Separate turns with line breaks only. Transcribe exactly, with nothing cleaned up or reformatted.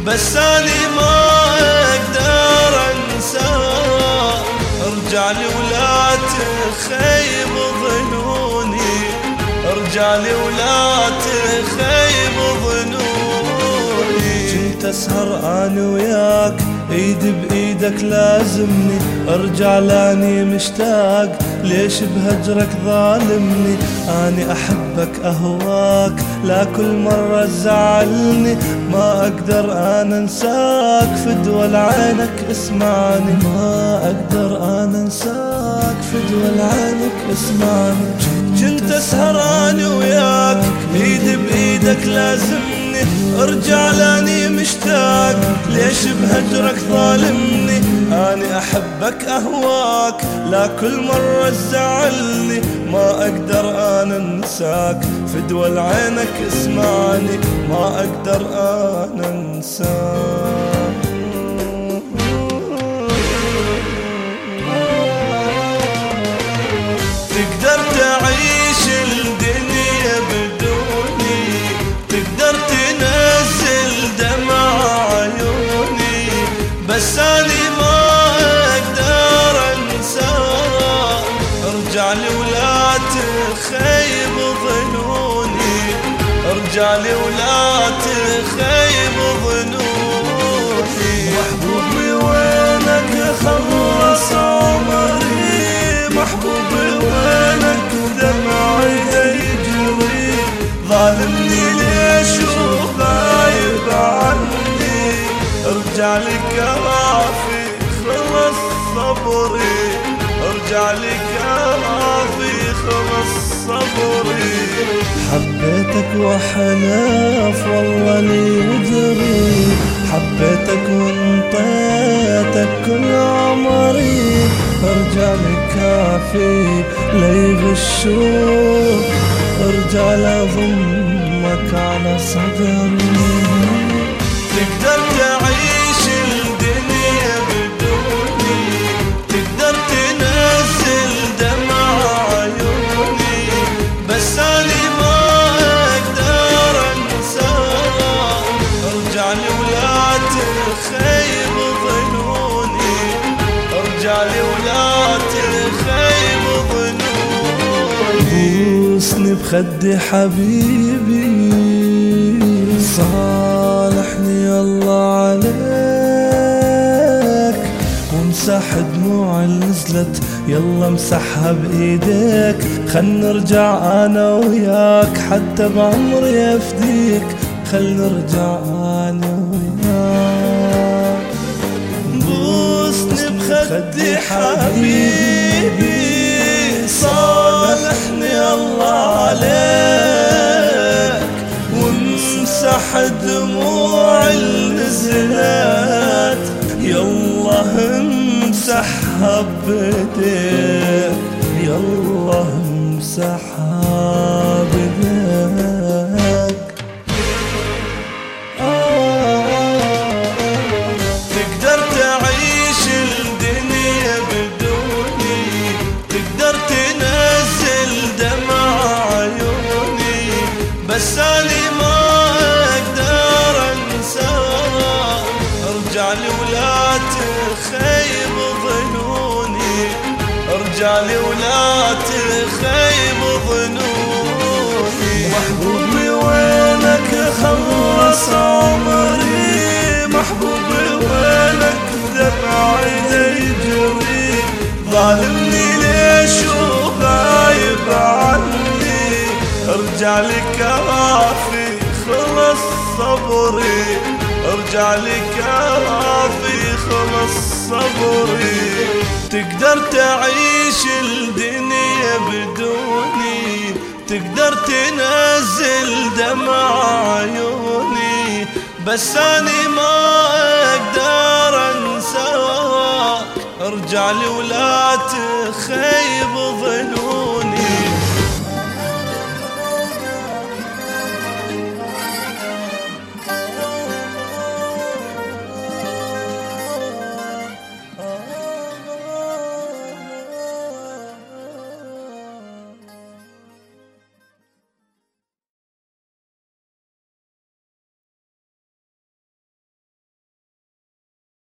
بس اني ما اقدر انساك. ارجع لي ولا تخيب ظنوني، ارجع لي ولا تخيب ظنوني. كنت اسهر انا وياك ايد بايدك لازمني، ارجع لاني مشتاق ليش بهجرك ظالمني. اني احبك اهواك لا كل مرة تزعلني، ما اقدر انا انساك فدوى عينك اسمعني، ما اقدر انا انساك فدوى عينك اسمعني. كنت اسهر انا وياك ايد بايدك لازمني، ارجع لاني مشتاق ليش بهجرك ظالمني. اني احبك اهواك لا كل مرة تزعلني، ما اقدر انا انساك فدوى عينك اسمعني، ما اقدر انا انساك. تقدر تعيش الدنيا بدوني، تقدر تنزل دمع عيوني، بس اني ما اقدر انساك. ارجع لي ولا تخيب ظنوني، ارجع لي ولا تخيب ظنوني. محبوبي وينك خلص عمري، محبوبي وينك دمعي يجري. ظالمني ليش وغايب عني، ارجع لي كافي خلص صبري، ارجع لي كافي خلص صبري. حبيتك وحلف والله لي يجري، حبيتك وانطيتك كل عمري. ارجع لي كافي ليغشوك، ارجع لضمك على صدري. تقدر تعيش الدنيا بدوني، تقدر تنزل دمع عيوني، بس اني ما اقدر انساك. ارجع لي ولا تخيب ظنوني، ارجع لي ولا تخيب ظنوني. بوسني بخدي حبيبي، صالحني الله عليك، وامسح دموع اللي نزلت يلا امسحها بايديك. خل نرجع انا وياك حتى بعمري افديك، خل نرجع انا وياك. بوسني بخدي حبيبي، صالحني الله عليك، وامسح دموع اللي نزلت يلا امسحها بيديك، يلا امسحها بيديك. تقدر تعيش الدنيا بدوني، تقدر تنزل دمع عيوني، بس اني ما اقدر انساك. ارجع لي ولا تخيب ظنوني، ارجع لي ولا تخيب ظنوني. محبوبي وينك خلص عمري، محبوبي وينك دمعي يجري. ظالمني ليش وغايب عني، ارجع لي كافي خلص صبري، ارجع لي كافي خلص صبري. تقدر تعيش الدنيا بدوني، تقدر تنزل دمع عيوني، بس اني ما اقدر انساك. ارجع لي ولا تخيب ظنوني،